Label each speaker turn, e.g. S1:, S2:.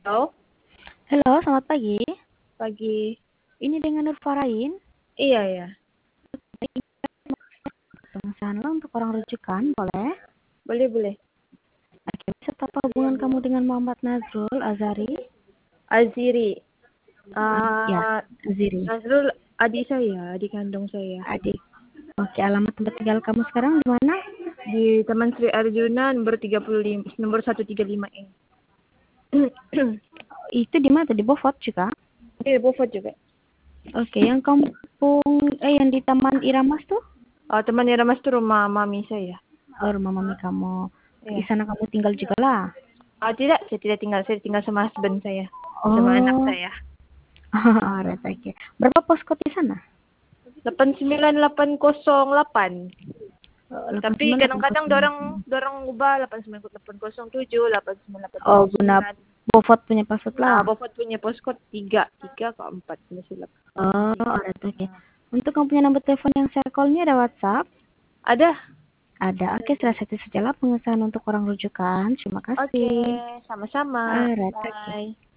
S1: Halo,
S2: Halo, selamat pagi.
S1: pagi.
S2: Ini dengan Nur Farain.
S1: Iya ya,
S2: Pengesahan lo untuk orang rujukan, boleh?
S1: boleh boleh.
S2: Oke, serta apa hubungan kamu dengan Muhammad Nazrul Azari?
S1: Aziri,
S2: Ya,
S1: uh,
S2: Aziri.
S1: Nazrul adik saya, adik kandung saya.
S2: Adik. Oke, alamat tempat tinggal kamu sekarang di mana?
S1: Di Taman Sri Arjuna nomor 35, nomor 135E.
S2: Itu di mana? Di Beaufort juga?
S1: Di Beaufort juga.
S2: Oke, yang kampung, yang di Taman Iramas tuh?
S1: Teman Ramas itu rumah mami saya.
S2: Oh, rumah mami kamu. Di
S1: Iya.
S2: sana kamu tinggal juga lah.
S1: Tidak, saya tinggal sama husband saya, sama anak
S2: Oh,
S1: saya.
S2: alright, oke. Berapa posko di sana?
S1: 89808. Tapi kadang-kadang
S2: 89809.
S1: dorang dorang ubah 89807, 8980.
S2: Oh, guna Beaufort punya password
S1: Nah,
S2: lah.
S1: Bofot punya postcode 3 ke 4 silap.
S2: Oh, alright, oke. Untuk kamu punya nomor telepon yang saya call ini ada WhatsApp?
S1: Ada.
S2: Ada. Oke, setelah itu sajalah pengesahan untuk orang rujukan. Terima
S1: Oke,
S2: kasih.
S1: sama-sama.
S2: Alright, oke.
S1: Bye.